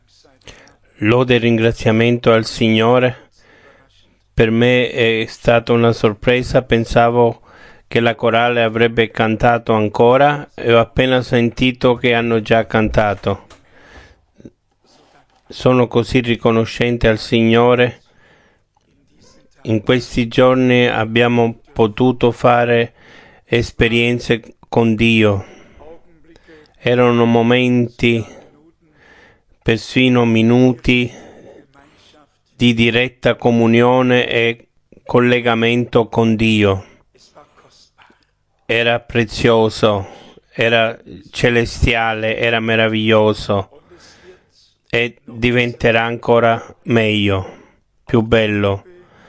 Lode e ringraziamento al Signore. Per me è stata una sorpresa, pensavo che la corale avrebbe cantato ancora e ho appena sentito che hanno già cantato. Sono così riconoscente al Signore. In questi giorni abbiamo potuto fare esperienze con Dio. Erano momenti, persino minuti, di diretta comunione e collegamento con Dio. Era prezioso, era celestiale, era meraviglioso e diventerà ancora meglio, più bello.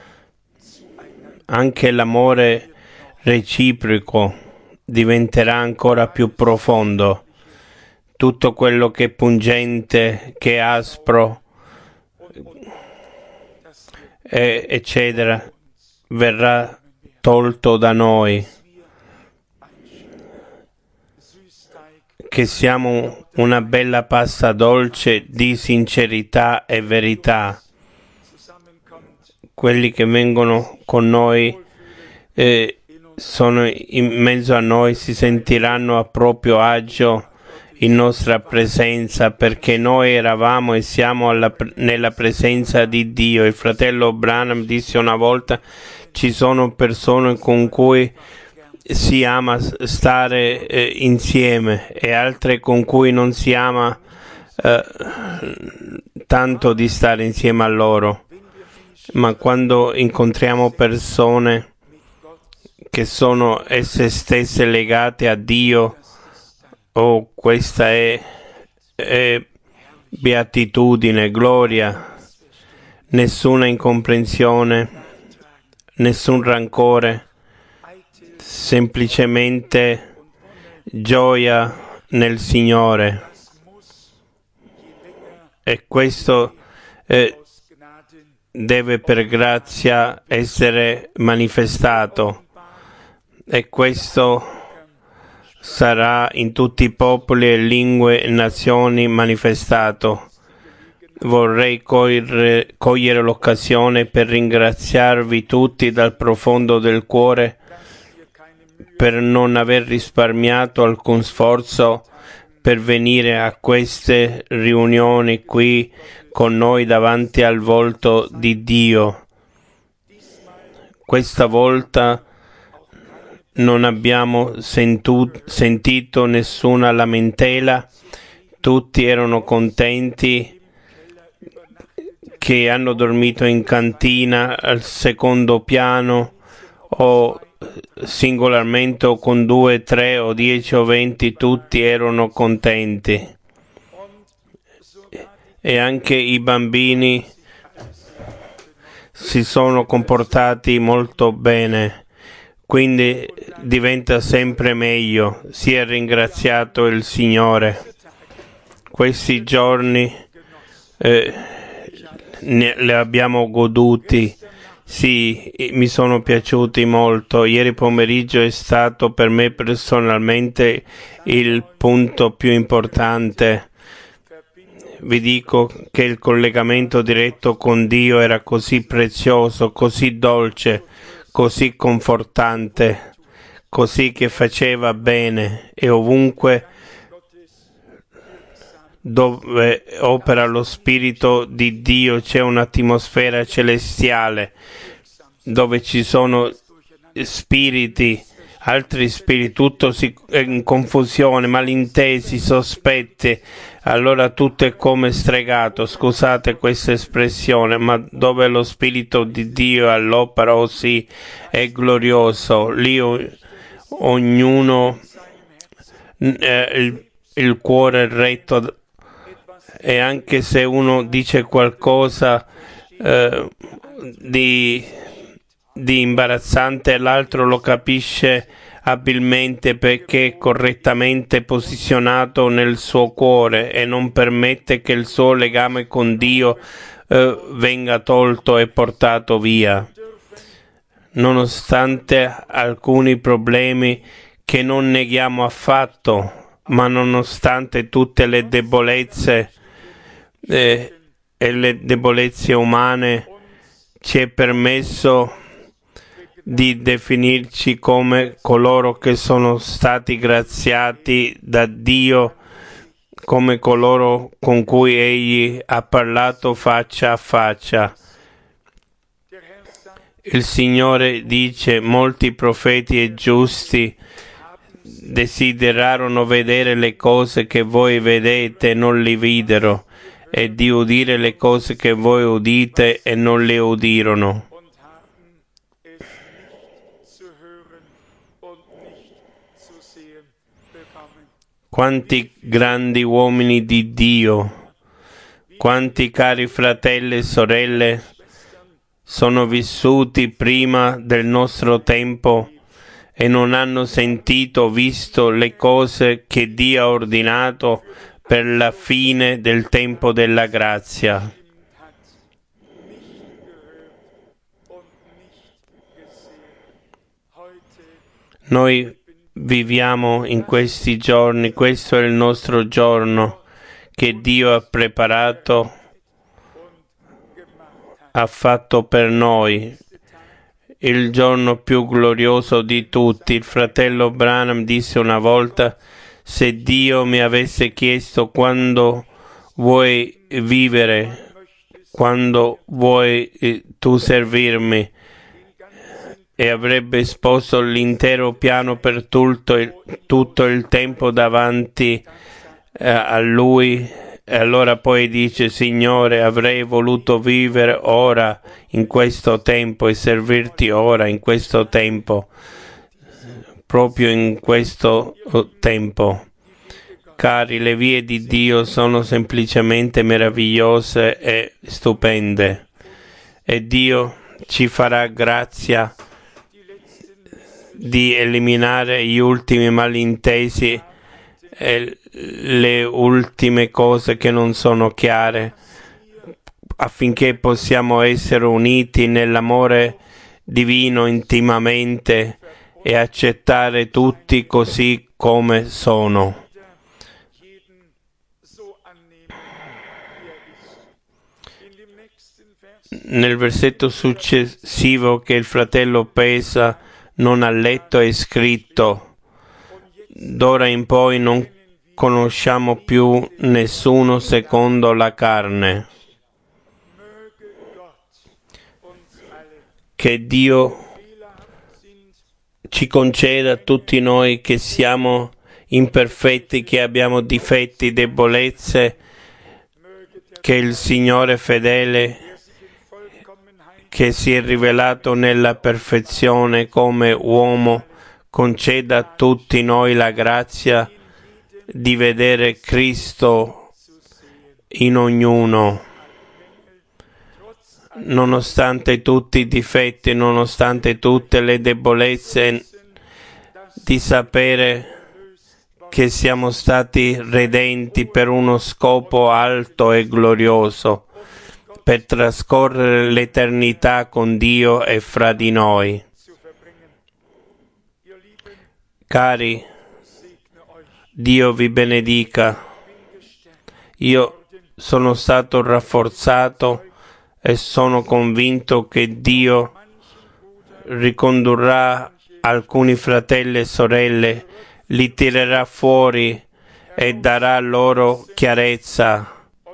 Anche l'amore reciproco diventerà ancora più profondo. Tutto quello che è pungente, che è aspro, eccetera, verrà tolto da noi. Che siamo una bella pasta dolce di sincerità e verità. Quelli che vengono con noi sono in mezzo a noi, si sentiranno a proprio agio in nostra presenza, perché noi eravamo e siamo nella presenza di Dio. Il fratello Branham disse una volta: ci sono persone con cui si ama stare insieme e altre con cui non si ama tanto di stare insieme a loro. Ma quando incontriamo persone che sono esse stesse legate a Dio, questa è beatitudine, gloria, nessuna incomprensione, nessun rancore, semplicemente gioia nel Signore. E questo deve per grazia essere manifestato, e questo sarà in tutti i popoli e lingue e nazioni manifestato. Vorrei cogliere l'occasione per ringraziarvi tutti dal profondo del cuore per non aver risparmiato alcun sforzo per venire a queste riunioni qui con noi davanti al volto di Dio. Questa volta non abbiamo sentito nessuna lamentela, tutti erano contenti, che hanno dormito in cantina al secondo piano o singolarmente o con 2, 3 o 10 o 20, tutti erano contenti. E anche i bambini si sono comportati molto bene, quindi diventa sempre meglio. Sia ringraziato il Signore. Questi giorni le abbiamo goduti. Sì, mi sono piaciuti molto. Ieri pomeriggio è stato per me personalmente il punto più importante. Vi dico che il collegamento diretto con Dio era così prezioso, così dolce, così confortante, così che faceva bene, e ovunque dove opera lo Spirito di Dio c'è un'atmosfera celestiale, dove ci sono spiriti, altri spiriti, tutto è in confusione, malintesi, sospetti, allora tutto è come stregato, scusate questa espressione, ma dove lo Spirito di Dio è all'opera, sì, è glorioso. Lì ognuno il cuore è retto, e anche se uno dice qualcosa di imbarazzante, l'altro lo capisce abilmente perché è correttamente posizionato nel suo cuore e non permette che il suo legame con Dio venga tolto e portato via. Nonostante alcuni problemi che non neghiamo affatto, ma nonostante tutte le debolezze, e le debolezze umane, ci è permesso di definirci come coloro che sono stati graziati da Dio, come coloro con cui Egli ha parlato faccia a faccia. Il Signore dice: molti profeti e giusti desiderarono vedere le cose che voi vedete e non li videro, e di udire le cose che voi udite e non le udirono. Quanti grandi uomini di Dio, quanti cari fratelli e sorelle sono vissuti prima del nostro tempo e non hanno sentito o visto le cose che Dio ha ordinato per la fine del tempo della grazia. Noi viviamo in questi giorni, questo è il nostro giorno che Dio ha preparato, ha fatto per noi, il giorno più glorioso di tutti. Il fratello Branham disse una volta: se Dio mi avesse chiesto quando vuoi vivere, quando vuoi tu servirmi, e avrebbe esposto l'intero piano per tutto il tempo davanti a Lui, e allora poi dice: Signore, avrei voluto vivere ora in questo tempo e servirti ora in questo tempo, proprio in questo tempo. Cari, le vie di Dio sono semplicemente meravigliose e stupende, e Dio ci farà grazia di eliminare gli ultimi malintesi e le ultime cose che non sono chiare, affinché possiamo essere uniti nell'amore divino intimamente e accettare tutti così come sono. Nel versetto successivo che il fratello Pesa non ha letto è scritto: d'ora in poi non conosciamo più nessuno secondo la carne. Che Dio ci conceda a tutti noi che siamo imperfetti, che abbiamo difetti, debolezze, che il Signore fedele, che si è rivelato nella perfezione come uomo, conceda a tutti noi la grazia di vedere Cristo in ognuno, nonostante tutti i difetti, nonostante tutte le debolezze, di sapere che siamo stati redenti per uno scopo alto e glorioso, per trascorrere l'eternità con Dio e fra di noi. Cari, Dio vi benedica. Io sono stato rafforzato e sono convinto che Dio ricondurrà alcuni fratelli e sorelle, li tirerà fuori e darà loro chiarezza,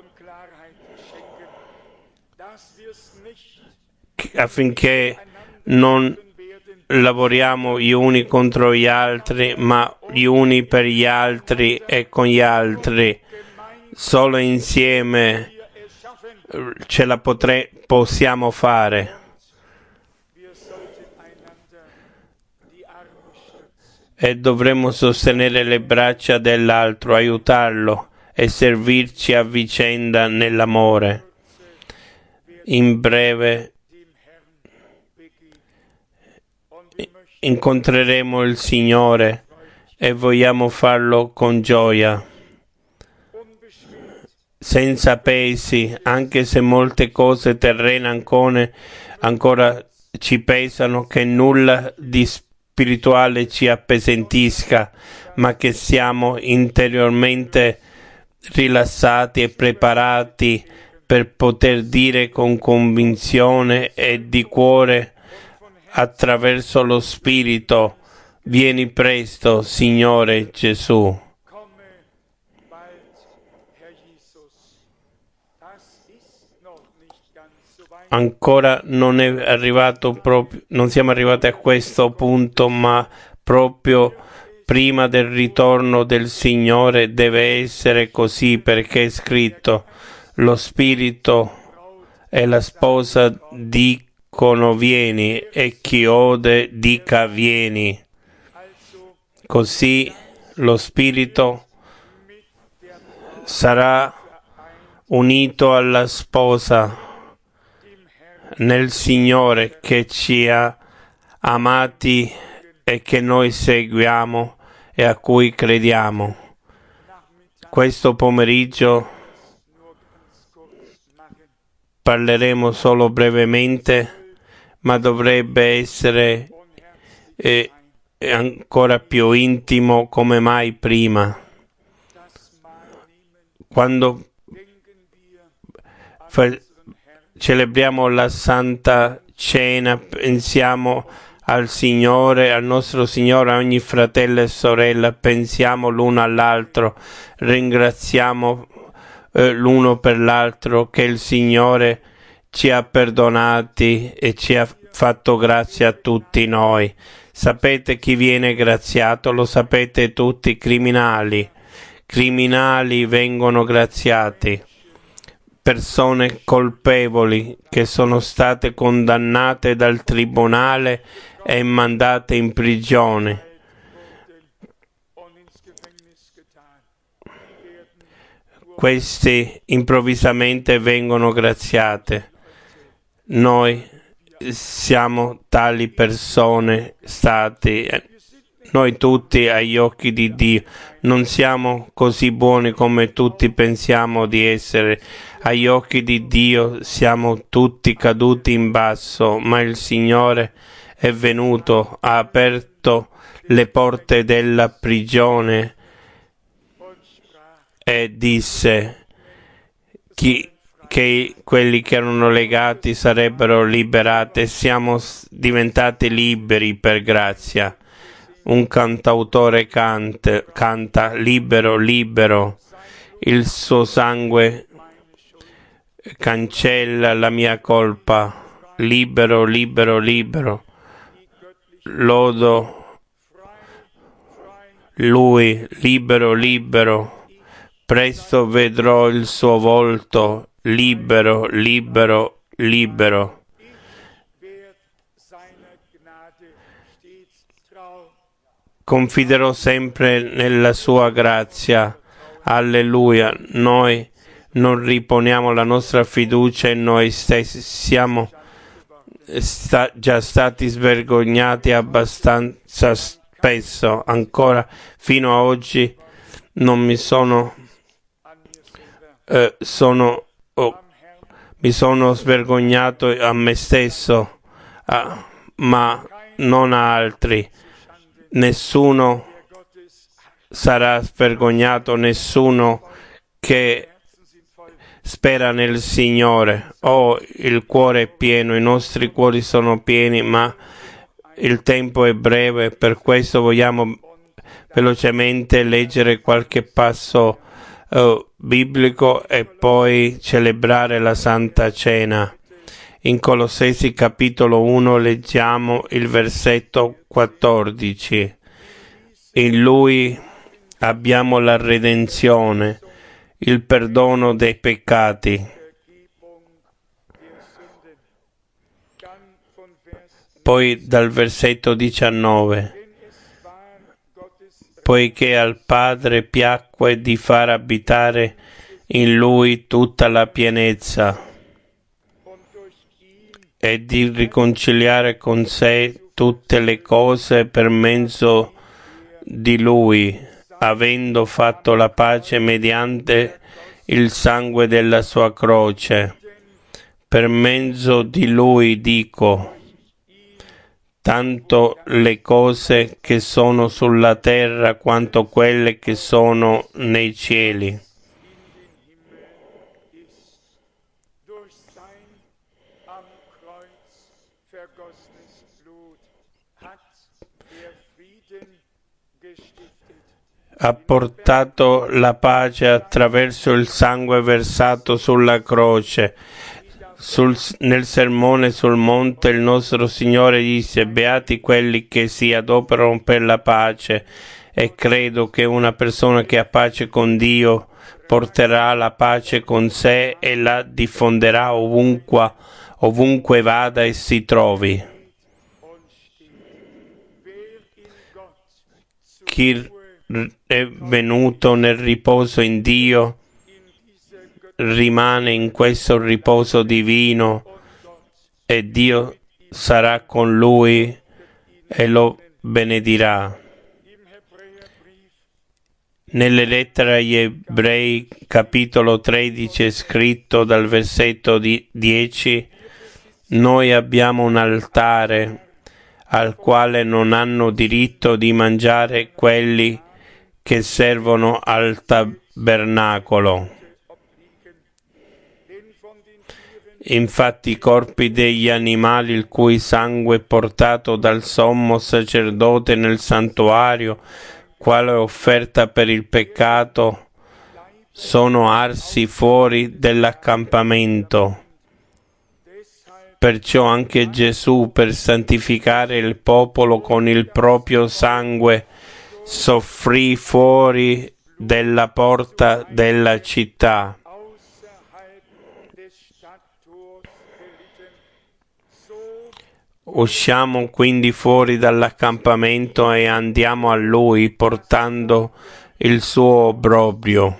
affinché non lavoriamo gli uni contro gli altri, ma gli uni per gli altri e con gli altri. Solo insieme ce la possiamo fare. E dovremmo sostenere le braccia dell'altro, aiutarlo e servirci a vicenda nell'amore. In breve incontreremo il Signore e vogliamo farlo con gioia, senza pesi, anche se molte cose terrene ancora ci pesano, che nulla di spirituale ci appesantisca, ma che siamo interiormente rilassati e preparati per poter dire con convinzione e di cuore attraverso lo Spirito: vieni presto, Signore Gesù. Ancora non è arrivato proprio, non siamo arrivati a questo punto, ma proprio prima del ritorno del Signore deve essere così, perché è scritto: lo Spirito e la sposa dicono vieni, e chi ode dica vieni. Così lo Spirito sarà unito alla sposa nel Signore, che ci ha amati e che noi seguiamo e a cui crediamo. Questo pomeriggio parleremo solo brevemente, ma dovrebbe essere ancora più intimo come mai prima. Quando celebriamo la Santa Cena, pensiamo al Signore, al nostro Signore, a ogni fratello e sorella, pensiamo l'uno all'altro, ringraziamo l'uno per l'altro che il Signore ci ha perdonati e ci ha fatto grazia a tutti noi. Sapete chi viene graziato? Lo sapete tutti, criminali. Criminali vengono graziati. Persone colpevoli che sono state condannate dal tribunale e mandate in prigione. Questi improvvisamente vengono graziate. Noi siamo tali persone stati, noi tutti agli occhi di Dio. Non siamo così buoni come tutti pensiamo di essere. Agli occhi di Dio siamo tutti caduti in basso, ma il Signore è venuto, ha aperto le porte della prigione e disse che quelli che erano legati sarebbero liberati. Siamo diventati liberi per grazia. Un cantautore canta libero, libero, il suo sangue cancella la mia colpa, libero, libero, libero. Lodo lui, libero, libero. Presto vedrò il suo volto, libero, libero, libero. Confiderò sempre nella sua grazia. Alleluia. Noi non riponiamo la nostra fiducia in noi stessi. Siamo già stati svergognati abbastanza spesso. Ancora fino a oggi non mi sono mi sono svergognato a me stesso, ma non a altri. Nessuno sarà svergognato, nessuno che spera nel Signore. Oh, il cuore è pieno, i nostri cuori sono pieni, ma il tempo è breve, per questo vogliamo velocemente leggere qualche passo biblico e poi celebrare la Santa Cena. In Colossesi capitolo 1 leggiamo il versetto 14. In Lui abbiamo la redenzione, il perdono dei peccati. Poi dal versetto 19. Poiché al Padre piacque di far abitare in Lui tutta la pienezza e di riconciliare con sé tutte le cose per mezzo di Lui, avendo fatto la pace mediante il sangue della sua croce. Per mezzo di Lui dico, tanto le cose che sono sulla terra quanto quelle che sono nei cieli. Ha portato la pace attraverso il sangue versato sulla croce. Nel sermone sul monte il nostro Signore disse: beati quelli che si adoperano per la pace, e credo che una persona che ha pace con Dio porterà la pace con sé e la diffonderà ovunque vada e si trovi. Chi è venuto nel riposo in Dio rimane in questo riposo divino, e Dio sarà con lui e lo benedirà. Nelle lettere agli Ebrei, capitolo 13, è scritto dal versetto 10: noi abbiamo un altare al quale non hanno diritto di mangiare quelli che servono al tabernacolo. Infatti i corpi degli animali il cui sangue è portato dal sommo sacerdote nel santuario, quale offerta per il peccato, sono arsi fuori dell'accampamento. Perciò anche Gesù, per santificare il popolo con il proprio sangue, soffrì fuori della porta della città. Usciamo quindi fuori dall'accampamento e andiamo a Lui portando il suo obbrobrio.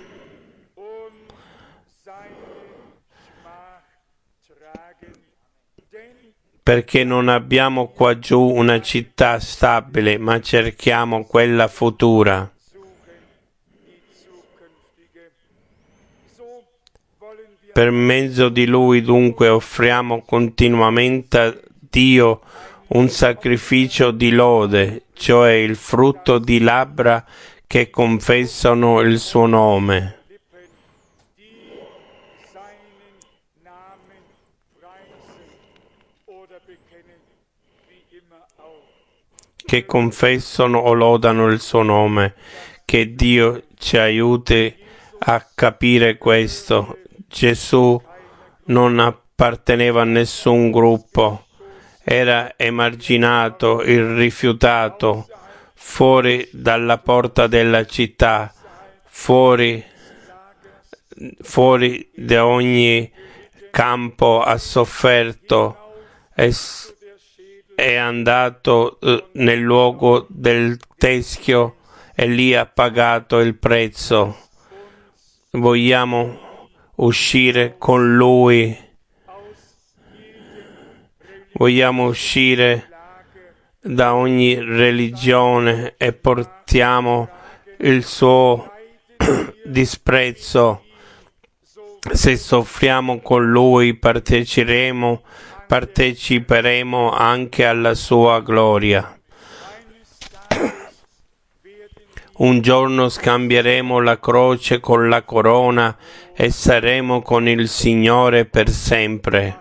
Perché non abbiamo qua giù una città stabile, ma cerchiamo quella futura. Per mezzo di Lui dunque offriamo continuamente a Dio un sacrificio di lode, cioè il frutto di labbra che confessano il suo nome. Che confessano o lodano il suo nome. Che Dio ci aiuti a capire questo. Gesù non apparteneva a nessun gruppo, era emarginato, il rifiutato, fuori dalla porta della città, fuori da ogni campo ha sofferto, è andato nel luogo del teschio e lì ha pagato il prezzo. Vogliamo uscire con Lui, vogliamo uscire da ogni religione e portiamo il suo disprezzo. Se soffriamo con Lui, parteciperemo anche alla sua gloria. Un giorno scambieremo la croce con la corona e saremo con il Signore per sempre.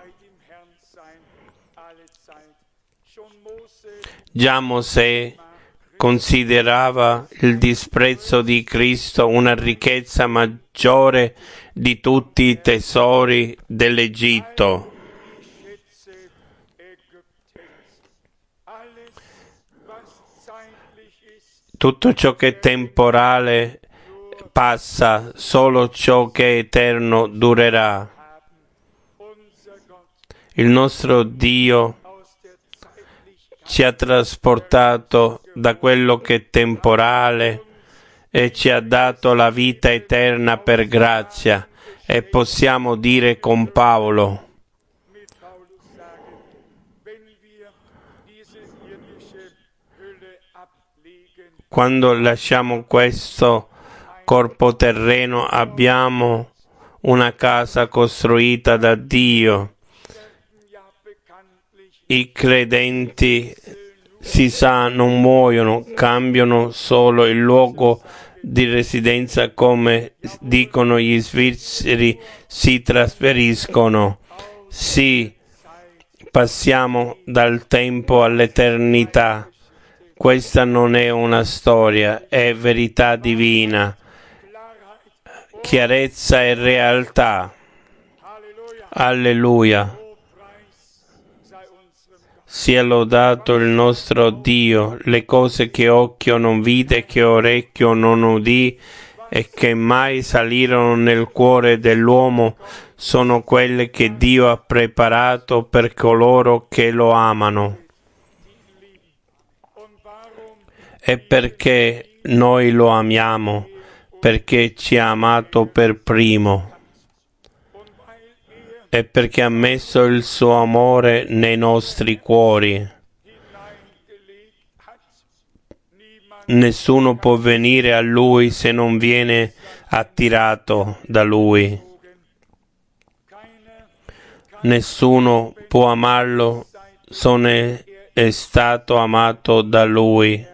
Già Mosè considerava il disprezzo di Cristo una ricchezza maggiore di tutti i tesori dell'Egitto. Tutto ciò che è temporale passa, solo ciò che è eterno durerà. Il nostro Dio ci ha trasportato da quello che è temporale e ci ha dato la vita eterna per grazia, e possiamo dire con Paolo: quando lasciamo questo corpo terreno abbiamo una casa costruita da Dio. I credenti, si sa, non muoiono, cambiano solo il luogo di residenza, come dicono gli svizzeri, si trasferiscono. Sì, passiamo dal tempo all'eternità. Questa non è una storia, è verità divina, chiarezza e realtà. Alleluia. Sia lodato il nostro Dio, le cose che occhio non vide, che orecchio non udì e che mai salirono nel cuore dell'uomo, sono quelle che Dio ha preparato per coloro che lo amano. E perché noi lo amiamo? Perché ci ha amato per primo. E perché ha messo il suo amore nei nostri cuori. Nessuno può venire a Lui se non viene attirato da Lui. Nessuno può amarlo se non è stato amato da Lui.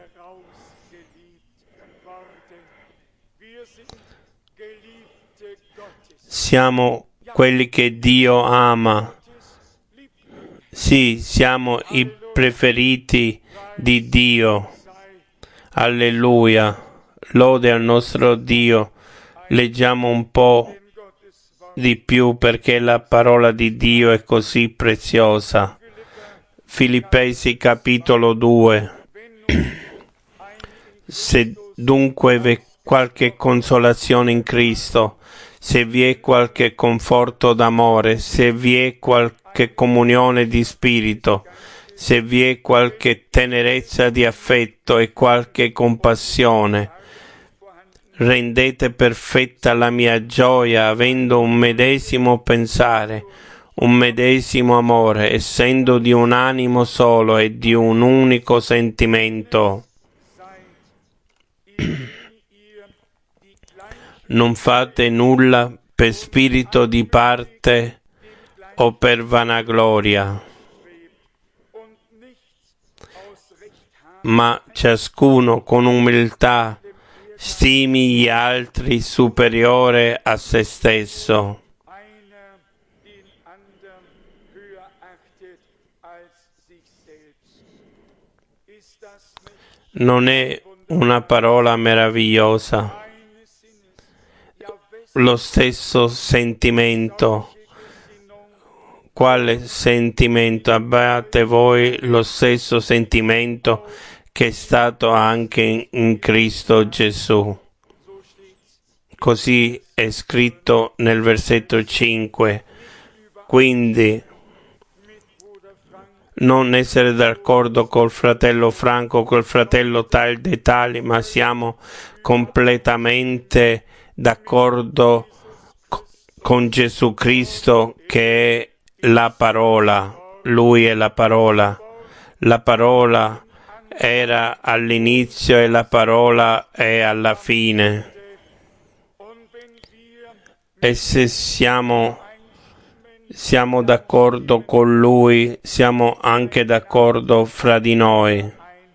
Siamo quelli che Dio ama. Sì, siamo i preferiti di Dio. Alleluia. Lode al nostro Dio. Leggiamo un po' di più perché la parola di Dio è così preziosa. Filippesi capitolo 2. Se dunque v'è qualche consolazione in Cristo, se vi è qualche conforto d'amore, se vi è qualche comunione di spirito, se vi è qualche tenerezza di affetto e qualche compassione, rendete perfetta la mia gioia avendo un medesimo pensare, un medesimo amore, essendo di un animo solo e di un unico sentimento. Non fate nulla per spirito di parte o per vanagloria, ma ciascuno con umiltà stimi gli altri superiore a se stesso. Non è una parola meravigliosa? Lo stesso sentimento. Quale sentimento? Abbiate voi lo stesso sentimento che è stato anche in Cristo Gesù. Così è scritto nel versetto 5. Quindi non essere d'accordo col fratello Franco, col fratello tal dei tali, ma siamo completamente d'accordo con Gesù Cristo che è la parola. Lui è la parola. La parola era all'inizio e la parola è alla fine. E se siamo d'accordo con Lui, siamo anche d'accordo fra di noi.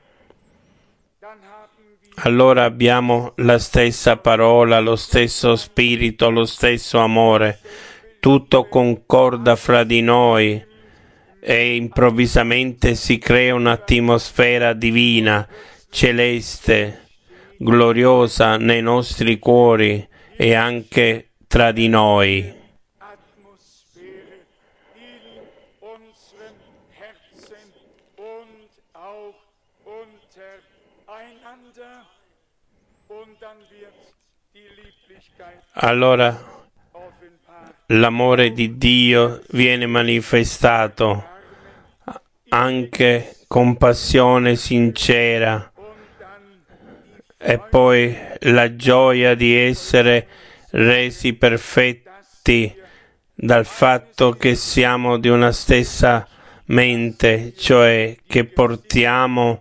Allora abbiamo la stessa parola, lo stesso spirito, lo stesso amore. Tutto concorda fra di noi e improvvisamente si crea un'atmosfera divina, celeste, gloriosa nei nostri cuori e anche tra di noi. Allora l'amore di Dio viene manifestato, anche compassione sincera, e poi la gioia di essere resi perfetti dal fatto che siamo di una stessa mente, cioè che portiamo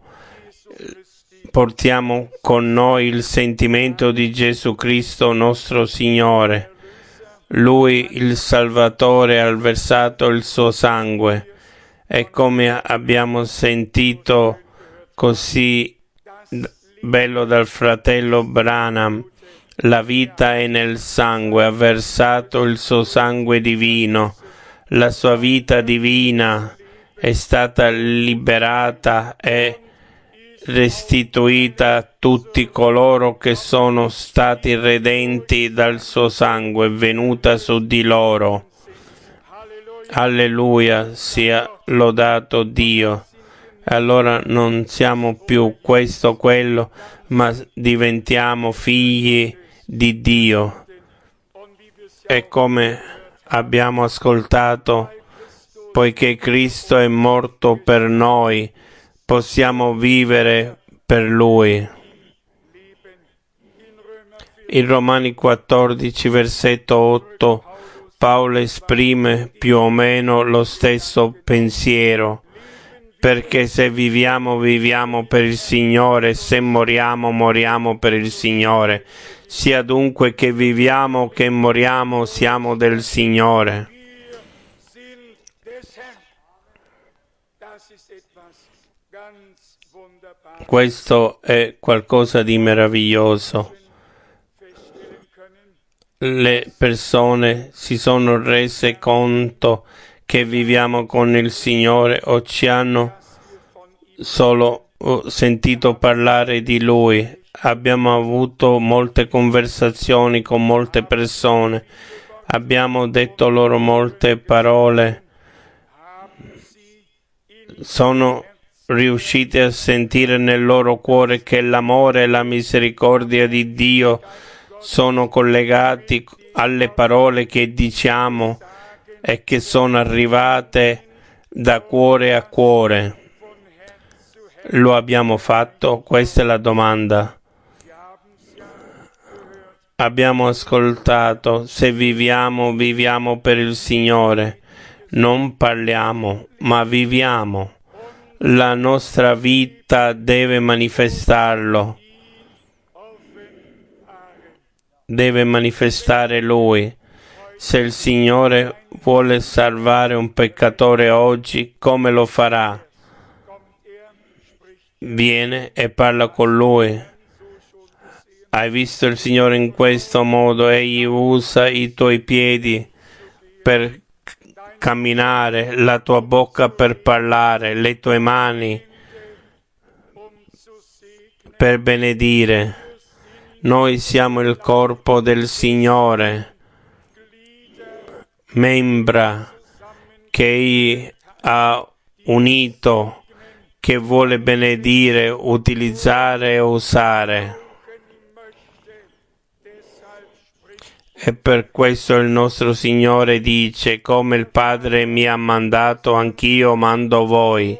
con noi il sentimento di Gesù Cristo nostro Signore. Lui, il Salvatore, ha versato il suo sangue e come abbiamo sentito così bello dal fratello Branham, la vita è nel sangue, ha versato il suo sangue divino, la sua vita divina è stata liberata e restituita a tutti coloro che sono stati redenti dal suo sangue, venuta su di loro. Alleluia, sia lodato Dio. Allora non siamo più questo o quello, ma diventiamo figli di Dio. E come abbiamo ascoltato, poiché Cristo è morto per noi, possiamo vivere per Lui. In Romani 14, versetto 8, Paolo esprime più o meno lo stesso pensiero, perché se viviamo, viviamo per il Signore, se moriamo, moriamo per il Signore. Sia dunque che viviamo o che moriamo, siamo del Signore. Questo è qualcosa di meraviglioso. Le persone si sono rese conto che viviamo con il Signore o ci hanno solo sentito parlare di Lui. Abbiamo avuto molte conversazioni con molte persone, abbiamo detto loro molte parole, sono riusciti a sentire nel loro cuore che l'amore e la misericordia di Dio sono collegati alle parole che diciamo e che sono arrivate da cuore a cuore. Lo abbiamo fatto? Questa è la domanda. Abbiamo ascoltato, se viviamo, viviamo per il Signore. Non parliamo, ma viviamo. La nostra vita deve manifestarlo. Deve manifestare Lui. Se il Signore vuole salvare un peccatore oggi, come lo farà? Viene e parla con Lui. Hai visto il Signore in questo modo? Egli usa i tuoi piedi per camminare, la tua bocca per parlare, le tue mani per benedire. Noi siamo il corpo del Signore, membra che Egli ha unito, che vuole benedire, utilizzare e usare. E per questo il nostro Signore dice: come il Padre mi ha mandato, anch'io mando voi.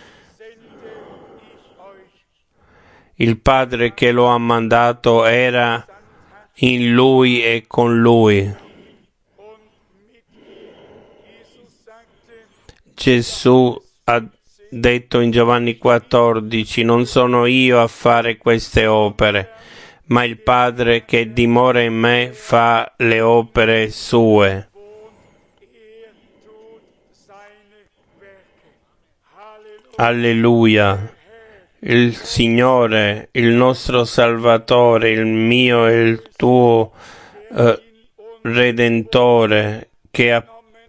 Il Padre che lo ha mandato era in Lui e con Lui. Gesù ha detto in Giovanni 14: non sono io a fare queste opere, ma il Padre che dimora in me fa le opere sue. Alleluia. Il Signore, il nostro Salvatore, il mio e il tuo Redentore, che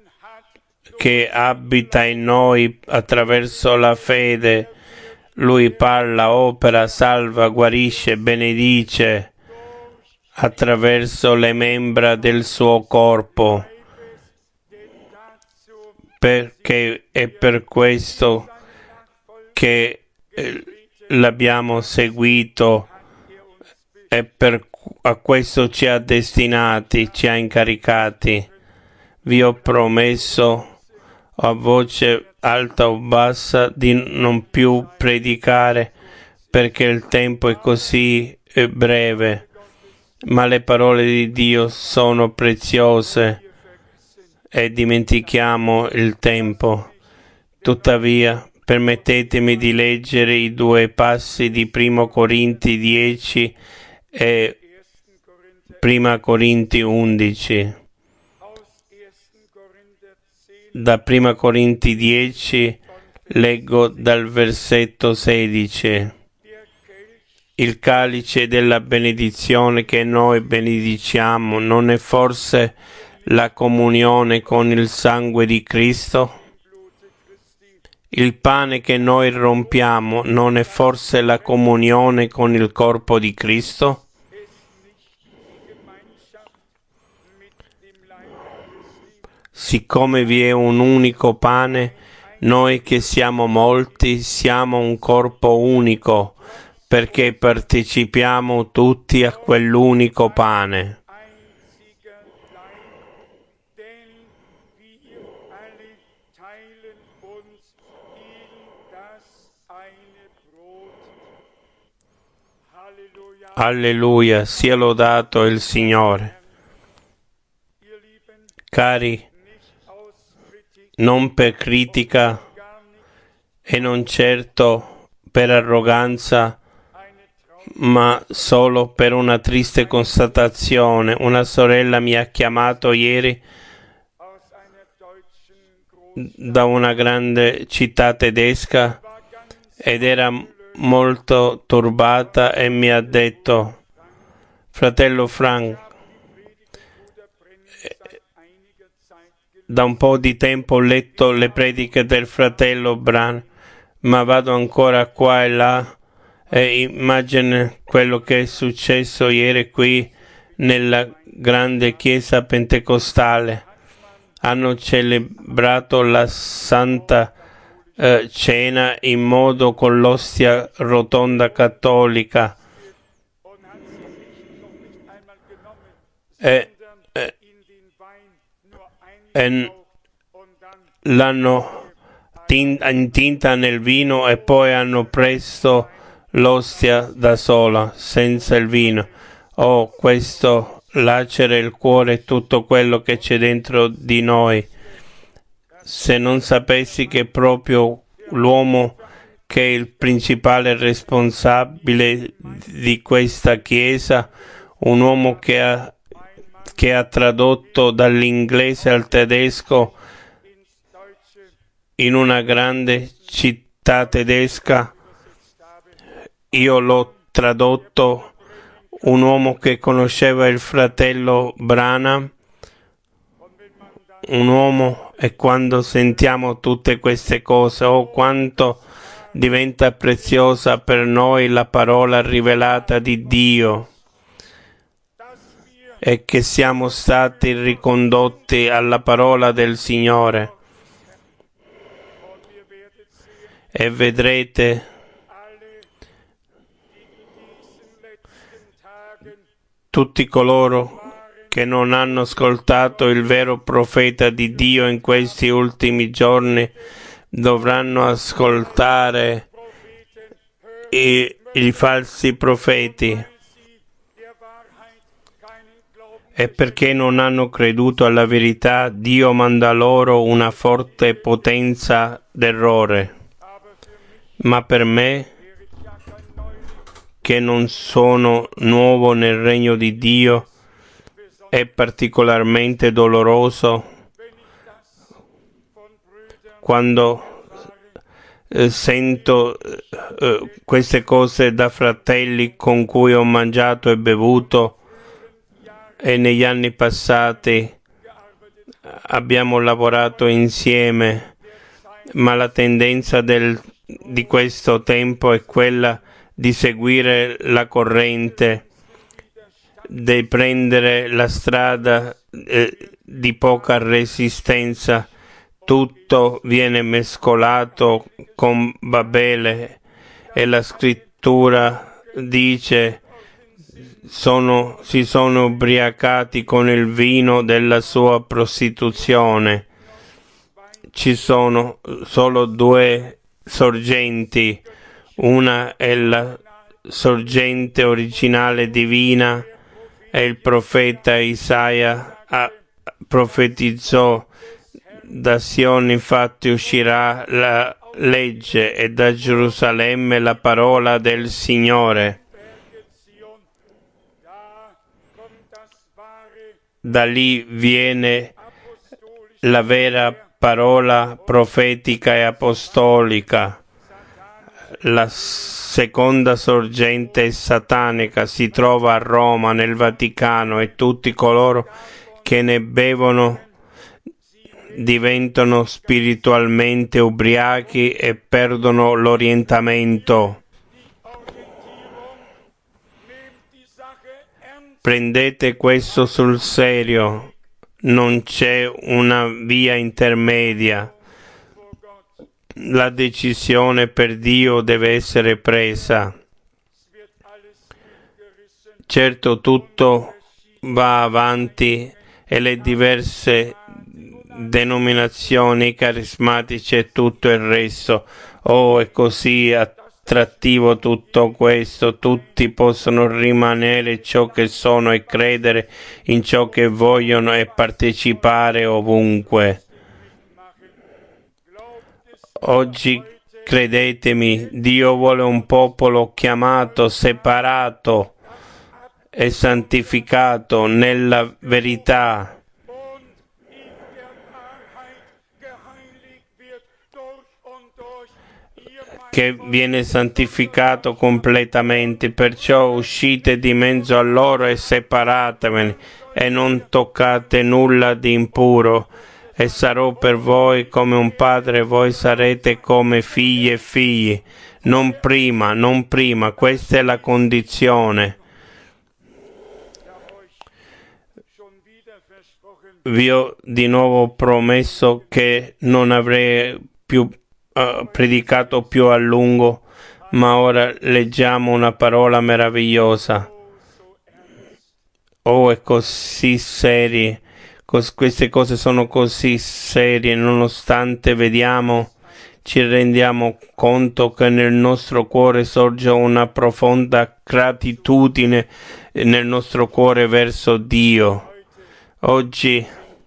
abita in noi attraverso la fede. Lui parla, opera, salva, guarisce, benedice attraverso le membra del suo corpo. Perché è per questo che l'abbiamo seguito e a questo ci ha destinati, ci ha incaricati. Vi ho promesso a voce alta o bassa di non più predicare perché il tempo è così breve, ma le parole di Dio sono preziose e dimentichiamo il tempo. Tuttavia, permettetemi di leggere i due passi di 1 Corinti 10 e 1 Corinti 11. Da 1 Corinti 10 leggo dal versetto 16. Il calice della benedizione che noi benediciamo non è forse la comunione con il sangue di Cristo? Il pane che noi rompiamo non è forse la comunione con il corpo di Cristo? Siccome vi è un unico pane, noi che siamo molti siamo un corpo unico, perché partecipiamo tutti a quell'unico pane. Alleluia, sia lodato il Signore. Cari, non per critica e non certo per arroganza, ma solo per una triste constatazione. Una sorella mi ha chiamato ieri da una grande città tedesca ed era molto turbata e mi ha detto: fratello Frank, da un po' di tempo ho letto le prediche del fratello Bran, ma vado ancora qua e là e immagina quello che è successo ieri qui nella grande chiesa pentecostale. Hanno celebrato la Santa Cena in modo con l'ostia rotonda cattolica e l'hanno intinta nel vino e poi hanno preso l'ostia da sola, senza il vino. Oh, questo lacera il cuore e tutto quello che c'è dentro di noi. Se non sapessi che proprio l'uomo che è il principale responsabile di questa Chiesa, un uomo che ha tradotto dall'inglese al tedesco in una grande città tedesca, io l'ho tradotto, un uomo che conosceva il fratello Branham, un uomo, e quando sentiamo tutte queste cose, oh quanto diventa preziosa per noi la parola rivelata di Dio, e che siamo stati ricondotti alla parola del Signore. E vedrete tutti coloro che non hanno ascoltato il vero profeta di Dio in questi ultimi giorni dovranno ascoltare i falsi profeti. E perché non hanno creduto alla verità, Dio manda loro una forte potenza d'errore. Ma per me, che non sono nuovo nel regno di Dio, è particolarmente doloroso quando sento queste cose da fratelli con cui ho mangiato e bevuto, e negli anni passati abbiamo lavorato insieme, ma la tendenza di questo tempo è quella di seguire la corrente, di prendere la strada di poca resistenza. Tutto viene mescolato con Babele e la scrittura dice si sono ubriacati con il vino della sua prostituzione. Ci sono solo due sorgenti, una è la sorgente originale divina, e il profeta Isaia profetizzò: da Sion infatti uscirà la legge e da Gerusalemme la parola del Signore. Da lì viene la vera parola profetica e apostolica. La seconda sorgente satanica si trova a Roma, nel Vaticano, e tutti coloro che che ne bevono diventano spiritualmente ubriachi e perdono l'orientamento. Prendete questo sul serio, non c'è una via intermedia. La decisione per Dio deve essere presa. Certo, tutto va avanti e le diverse denominazioni carismatiche e tutto il resto. Oh, è così attrattivo tutto questo. Tutti possono rimanere ciò che sono e credere in ciò che vogliono e partecipare ovunque. Oggi, credetemi, Dio vuole un popolo chiamato, separato e santificato nella verità, che viene santificato completamente. Perciò uscite di mezzo a loro e separatevi e non toccate nulla di impuro, e sarò per voi come un padre, voi sarete come figli e figli. Non prima, questa è la condizione. Vi ho di nuovo promesso che non avrei più predicato più a lungo, ma ora leggiamo una parola meravigliosa. Oh, è così serie, queste cose sono così serie, nonostante vediamo, ci rendiamo conto che nel nostro cuore sorge una profonda gratitudine nel nostro cuore verso Dio. Oggi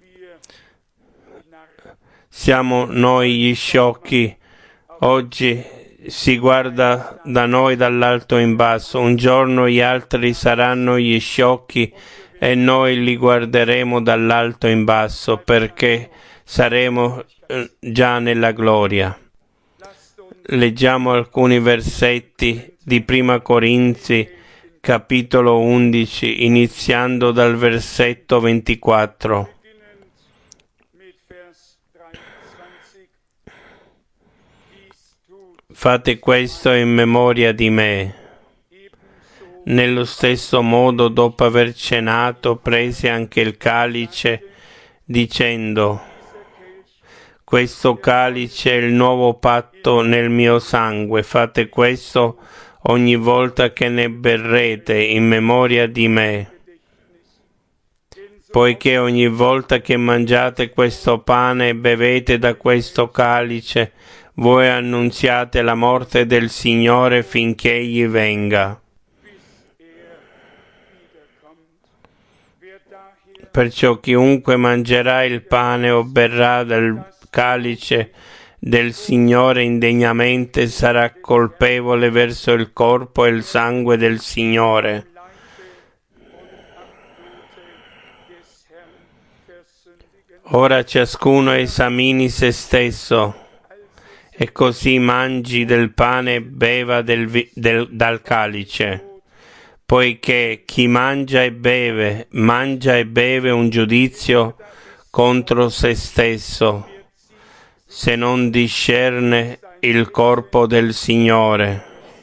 siamo noi gli sciocchi, oggi si guarda da noi dall'alto in basso, un giorno gli altri saranno gli sciocchi e noi li guarderemo dall'alto in basso perché saremo già nella gloria. Leggiamo alcuni versetti di Prima Corinzi, capitolo 11, iniziando dal versetto 24. Fate questo in memoria di me. Nello stesso modo, dopo aver cenato, prese anche il calice, dicendo: questo calice è il nuovo patto nel mio sangue. Fate questo ogni volta che ne berrete in memoria di me. Poiché ogni volta che mangiate questo pane e bevete da questo calice, voi annunziate la morte del Signore finché Egli venga. Perciò chiunque mangerà il pane o berrà del calice del Signore indegnamente sarà colpevole verso il corpo e il sangue del Signore. Ora ciascuno esamini se stesso, e così mangi del pane e beva dal calice. Poiché chi mangia e beve un giudizio contro se stesso, se non discerne il corpo del Signore.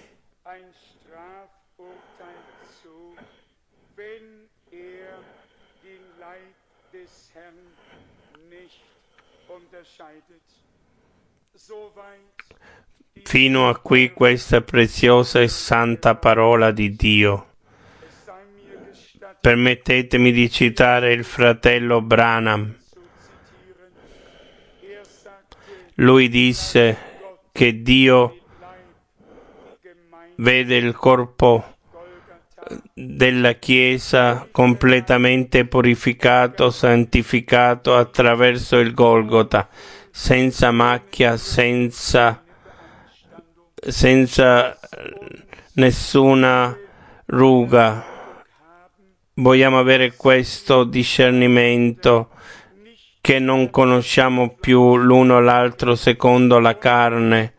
Fino a qui questa preziosa e santa parola di Dio. Permettetemi di citare il fratello Branham. Lui disse che Dio vede il corpo della Chiesa completamente purificato, santificato attraverso il Golgota, senza macchia, senza nessuna ruga. Vogliamo avere questo discernimento, che non conosciamo più l'uno l'altro secondo la carne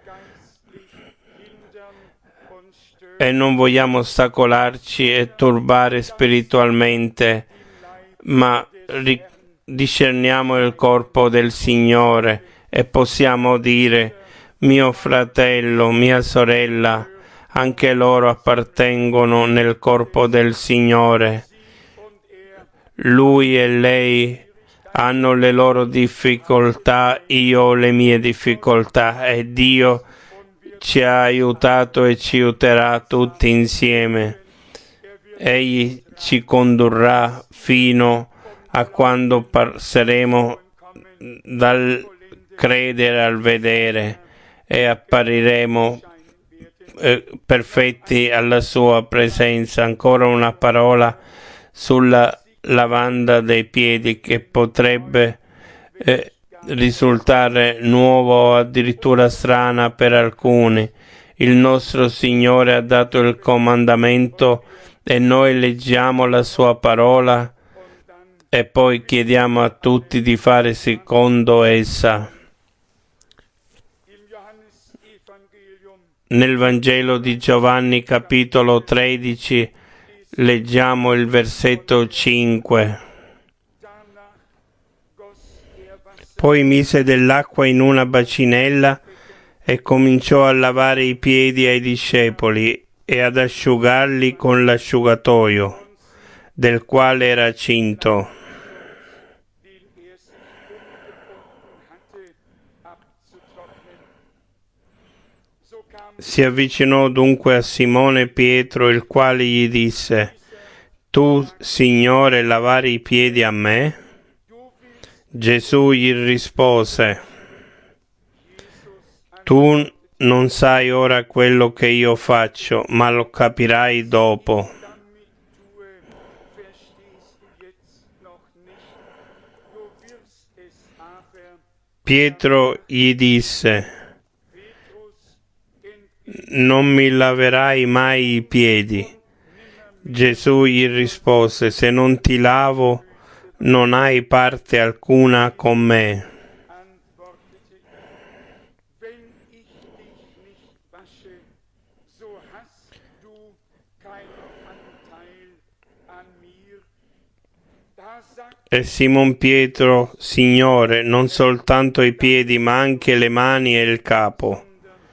e non vogliamo ostacolarci e turbare spiritualmente, ma discerniamo il corpo del Signore e possiamo dire: mio fratello, mia sorella, anche loro appartengono nel corpo del Signore. Lui e lei hanno le loro difficoltà, io ho le mie difficoltà, e Dio ci ha aiutato e ci aiuterà tutti insieme. Egli ci condurrà fino a quando passeremo dal credere al vedere e appariremo perfetti alla sua presenza. Ancora una parola sulla lavanda dei piedi, che potrebbe risultare nuova o addirittura strana per alcuni. Il nostro Signore ha dato il comandamento e noi leggiamo la sua parola e poi chiediamo a tutti di fare secondo essa. Nel Vangelo di Giovanni, capitolo 13, leggiamo il versetto 5. Poi mise dell'acqua in una bacinella e cominciò a lavare i piedi ai discepoli e ad asciugarli con l'asciugatoio, del quale era cinto. Si avvicinò dunque a Simone Pietro, il quale gli disse: Tu, Signore, lavare i piedi a me? Gesù gli rispose: Tu non sai ora quello che io faccio, ma lo capirai dopo. Pietro gli disse: Non mi laverai mai i piedi. Gesù gli rispose: Se non ti lavo, non hai parte alcuna con me. E Simon Pietro: Signore, non soltanto i piedi, ma anche le mani e il capo.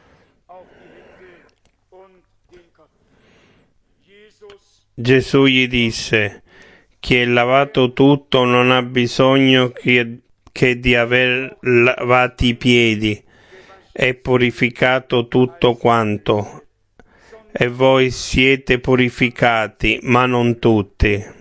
Gesù gli disse: Chi è lavato tutto non ha bisogno che di aver lavati i piedi, è purificato tutto quanto. E voi siete purificati, ma non tutti.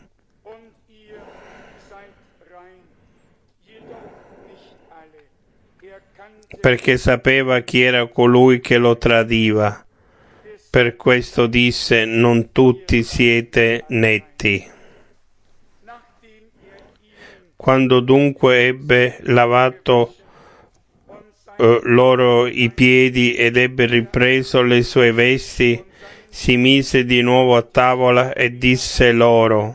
Perché sapeva chi era colui che lo tradiva. Per questo disse: Non tutti siete netti. Quando dunque ebbe lavato loro i piedi ed ebbe ripreso le sue vesti, si mise di nuovo a tavola e disse loro: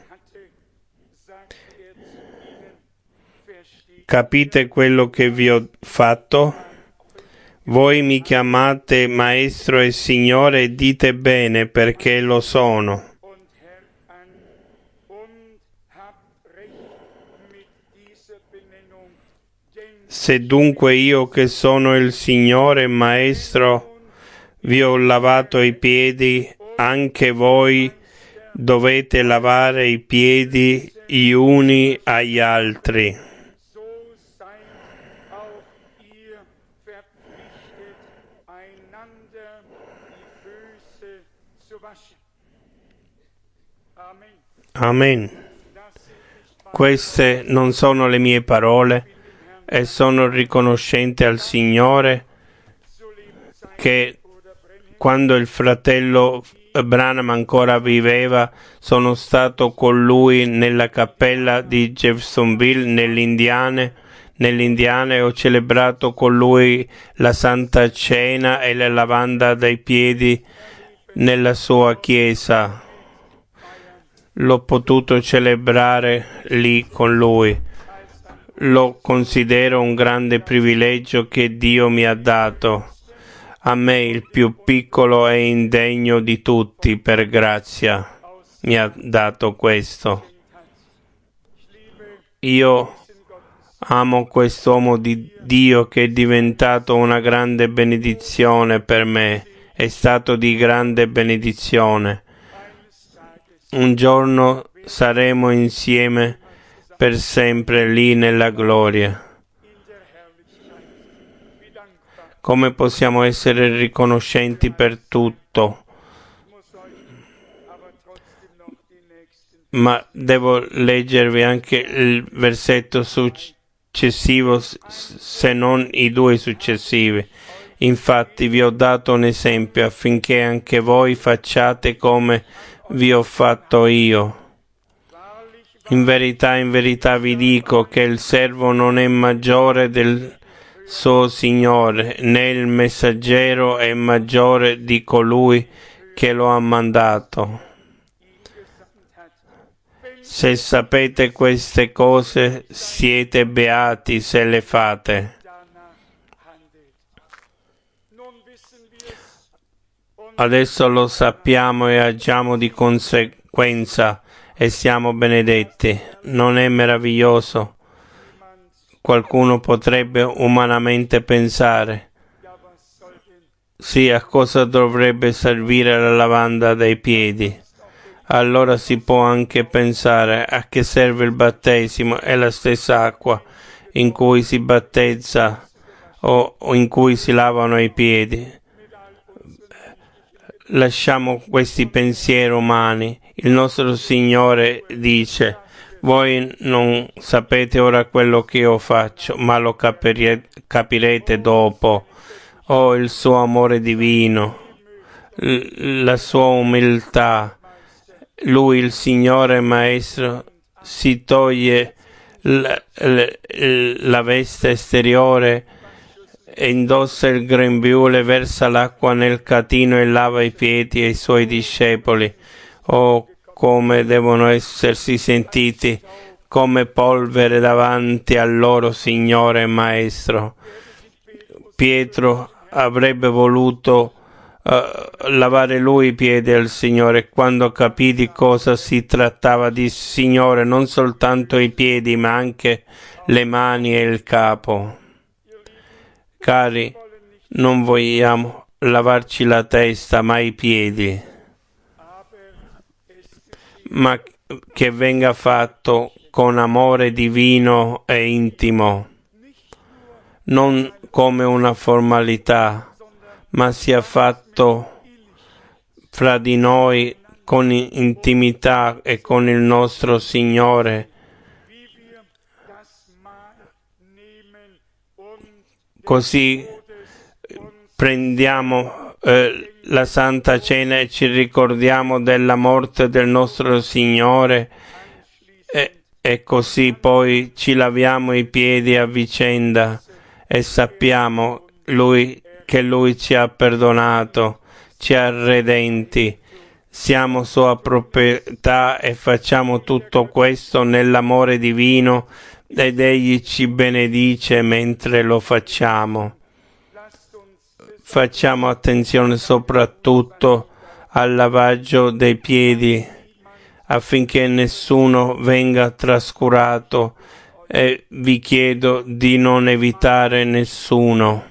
Capite quello che vi ho fatto? Voi mi chiamate Maestro e Signore e dite bene, perché lo sono. Se dunque io, che sono il Signore e Maestro, vi ho lavato i piedi, anche voi dovete lavare i piedi gli uni agli altri. Amen. Queste non sono le mie parole, e sono riconoscente al Signore che quando il fratello Branham ancora viveva, sono stato con lui nella cappella di Jeffersonville nell'Indiana e ho celebrato con lui la Santa Cena e la lavanda dei piedi nella sua chiesa. L'ho potuto celebrare lì con lui. Lo considero un grande privilegio che Dio mi ha dato. A me, il più piccolo e indegno di tutti, per grazia, mi ha dato questo. Io Amo quest'uomo di Dio che è diventato una grande benedizione per me, è stato di grande benedizione. Un giorno saremo insieme per sempre lì nella gloria. Come possiamo essere riconoscenti per tutto? Ma devo leggervi anche il versetto successivo, se non i due successivi. Infatti vi ho dato un esempio affinché anche voi facciate come vi ho fatto io. In verità vi dico che il servo non è maggiore del suo Signore, né il messaggero è maggiore di colui che lo ha mandato. Se sapete queste cose, siete beati se le fate. Adesso lo sappiamo e agiamo di conseguenza e siamo benedetti. Non è meraviglioso? Qualcuno potrebbe umanamente pensare: sì, a cosa dovrebbe servire la lavanda dei piedi? Allora si può anche pensare: a che serve il battesimo? È la stessa acqua in cui si battezza o in cui si lavano i piedi. Lasciamo questi pensieri umani. Il nostro Signore dice: voi non sapete ora quello che io faccio, ma lo capirete dopo. Oh, il suo amore divino, la sua umiltà. Lui, il Signore Maestro, si toglie la veste esteriore e indossa il grembiule, versa l'acqua nel catino e lava i piedi ai suoi discepoli. Oh, come devono essersi sentiti come polvere davanti al loro Signore e Maestro. Pietro avrebbe voluto lavare lui i piedi al Signore. Quando capì di cosa si trattava, disse: Signore, non soltanto i piedi, ma anche le mani e il capo. Cari, non vogliamo lavarci la testa, ma i piedi, ma che venga fatto con amore divino e intimo, non come una formalità, ma sia fatto fra di noi con intimità e con il nostro Signore. Così prendiamo la Santa Cena e ci ricordiamo della morte del nostro Signore e così poi ci laviamo i piedi a vicenda e sappiamo che Lui ci ha perdonato, ci ha redenti. Siamo sua proprietà e facciamo tutto questo nell'amore divino ed Egli ci benedice mentre lo facciamo. Facciamo attenzione soprattutto al lavaggio dei piedi affinché nessuno venga trascurato e vi chiedo di non evitare nessuno.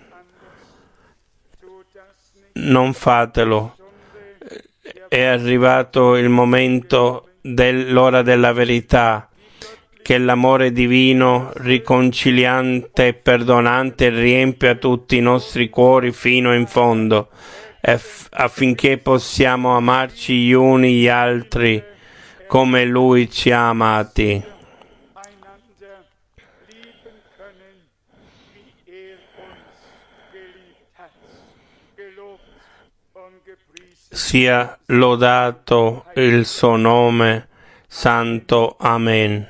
Non fatelo. È arrivato il momento dell'ora della verità, che l'amore divino, riconciliante e perdonante riempia tutti i nostri cuori fino in fondo, affinché possiamo amarci gli uni gli altri come Lui ci ha amati. Sia lodato il suo nome santo. Amen.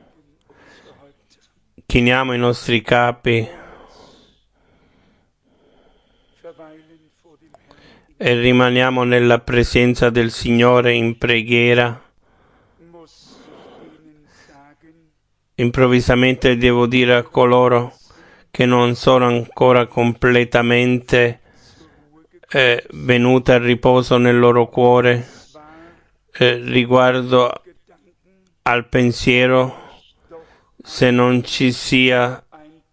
Chiniamo i nostri capi e rimaniamo nella presenza del Signore in preghiera. Improvvisamente devo dire a coloro che non sono ancora completamente venute al riposo nel loro cuore riguardo al pensiero: se non ci sia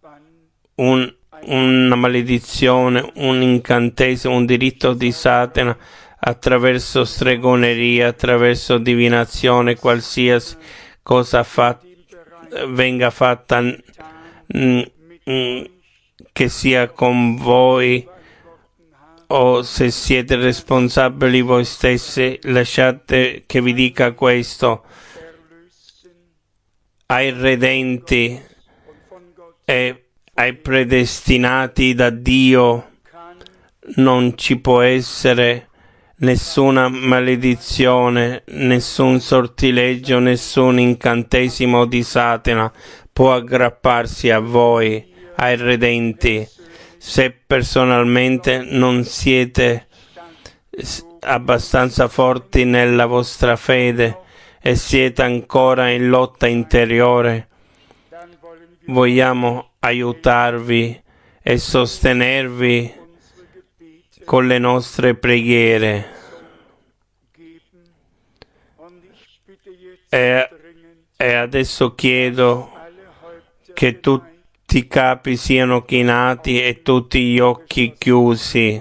una maledizione, un incantesimo, un diritto di Satana attraverso stregoneria, attraverso divinazione, qualsiasi cosa venga fatta che sia con voi, o se siete responsabili voi stessi, lasciate che vi dica questo: ai redenti e ai predestinati da Dio non ci può essere nessuna maledizione, nessun sortileggio, nessun incantesimo di Satana può aggrapparsi a voi, ai redenti, se personalmente non siete abbastanza forti nella vostra fede e siete ancora in lotta interiore. Vogliamo aiutarvi e sostenervi con le nostre preghiere. E adesso chiedo che tutti i capi siano chinati e tutti gli occhi chiusi.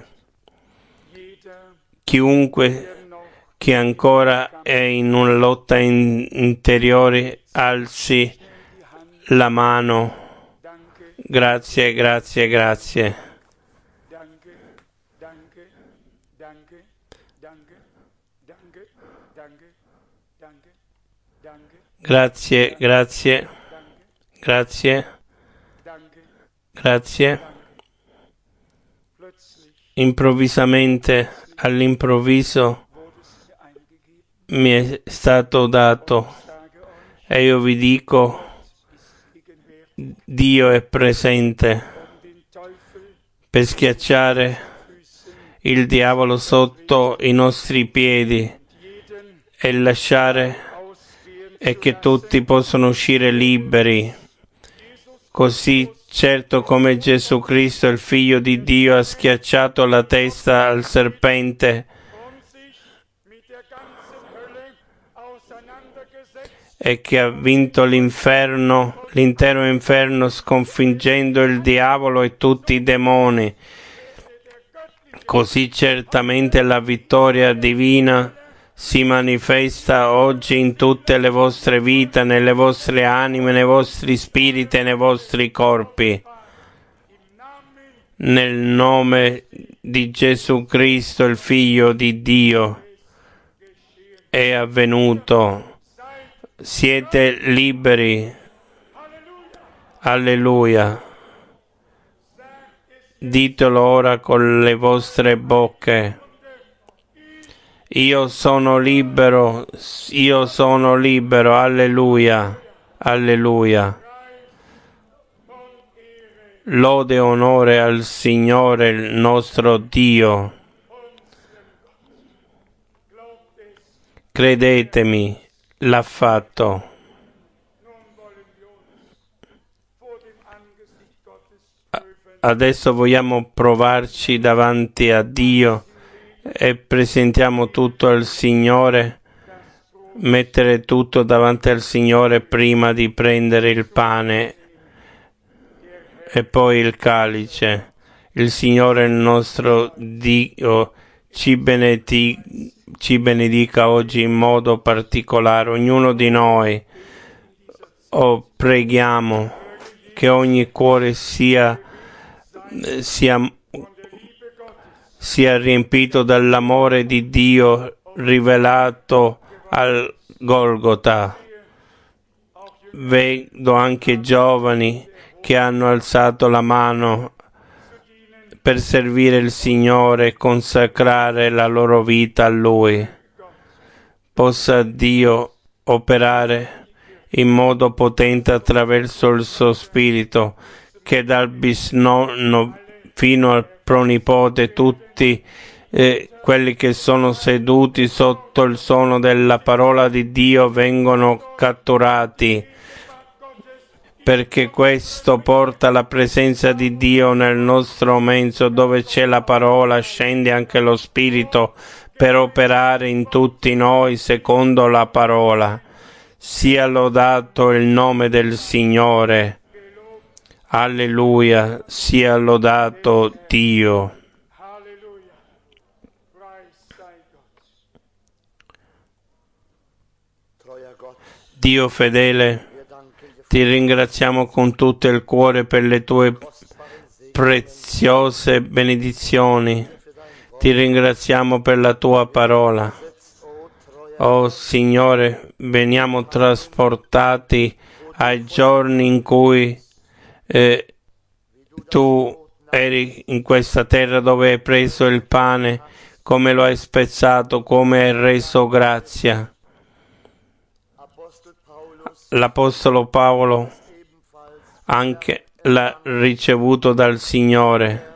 Chiunque che ancora è in una lotta interiore alzi la mano. Grazie, grazie, grazie. Grazie, grazie, grazie, grazie. Improvvisamente, all'improvviso, mi è stato dato e io vi dico: Dio è presente per schiacciare il diavolo sotto i nostri piedi e lasciare e che tutti possano uscire liberi, così certo come Gesù Cristo, il Figlio di Dio, ha schiacciato la testa al serpente e che ha vinto l'inferno, l'intero inferno, sconfiggendo il diavolo e tutti i demoni. Così certamente la vittoria divina si manifesta oggi in tutte le vostre vite, nelle vostre anime, nei vostri spiriti e nei vostri corpi. Nel nome di Gesù Cristo, il Figlio di Dio, è avvenuto. Siete liberi. Alleluia. Ditelo ora con le vostre bocche. Io sono libero, alleluia, alleluia. Lode e onore al Signore, il nostro Dio. Credetemi, l'ha fatto. Adesso vogliamo provarci davanti a Dio e presentiamo tutto al Signore, mettere tutto davanti al Signore prima di prendere il pane e poi il calice. Il Signore, il nostro Dio, ci benedica oggi in modo particolare, ognuno di noi. Preghiamo che ogni cuore sia riempito dall'amore di Dio rivelato al Golgota. Vedo anche giovani che hanno alzato la mano per servire il Signore e consacrare la loro vita a Lui. Possa Dio operare in modo potente attraverso il suo Spirito, che dal bisnonno fino al pronipote tutti quelli che sono seduti sotto il suono della parola di Dio vengono catturati, perché questo porta la presenza di Dio nel nostro mezzo. Dove c'è la parola scende anche lo Spirito per operare in tutti noi secondo la parola. Sia lodato il nome del Signore. Alleluia, sia lodato Dio. Dio fedele, ti ringraziamo con tutto il cuore per le tue preziose benedizioni. Ti ringraziamo per la tua parola. Oh Signore, veniamo trasportati ai giorni in cui tu eri in questa terra, dove hai preso il pane, come lo hai spezzato, come hai reso grazia. L'Apostolo Paolo anche l'ha ricevuto dal Signore.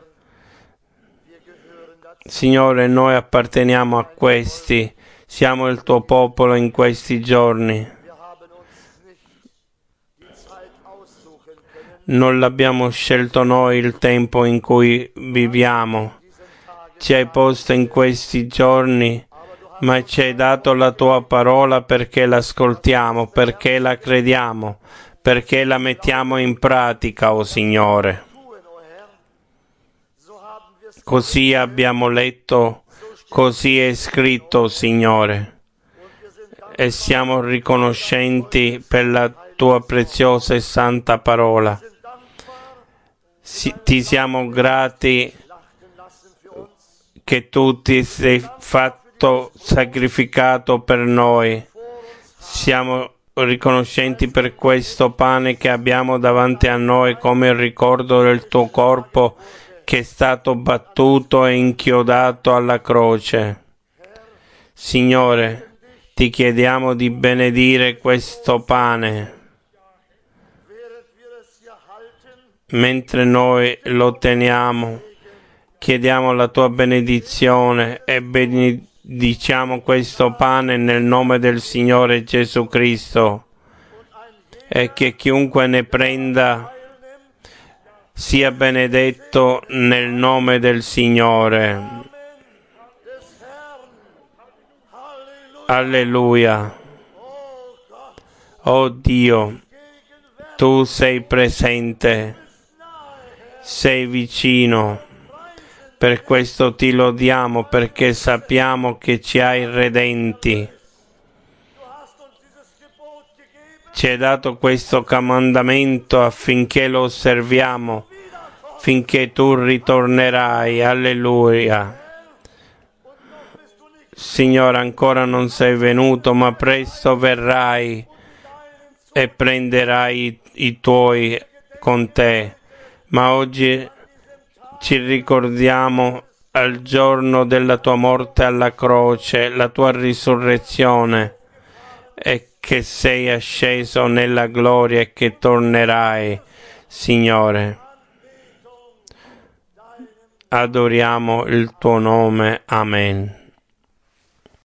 Signore, noi apparteniamo a questi, siamo il tuo popolo in questi giorni. Non l'abbiamo scelto noi il tempo in cui viviamo. Ci hai posto in questi giorni, ma ci hai dato la tua parola perché l'ascoltiamo, perché la crediamo, perché la mettiamo in pratica, o Signore. Così abbiamo letto, così è scritto, Signore, e siamo riconoscenti per la tua preziosa e santa parola. Ti siamo grati che tu ti sei fatto sacrificato per noi. Siamo riconoscenti per questo pane che abbiamo davanti a noi come il ricordo del tuo corpo che è stato battuto e inchiodato alla croce. Signore, ti chiediamo di benedire questo pane. Mentre noi lo teniamo, chiediamo la tua benedizione e benediciamo questo pane nel nome del Signore Gesù Cristo, e che chiunque ne prenda sia benedetto nel nome del Signore. Alleluia. Oh Dio, tu sei presente, sei vicino. Per questo ti lodiamo, perché sappiamo che ci hai redenti. Ci hai dato questo comandamento affinché lo osserviamo, finché tu ritornerai. Alleluia. Signore, ancora non sei venuto, ma presto verrai e prenderai i tuoi con te. Ma oggi ci ricordiamo al giorno della tua morte alla croce, la tua risurrezione, e che sei asceso nella gloria e che tornerai, Signore. Adoriamo il tuo nome. Amen.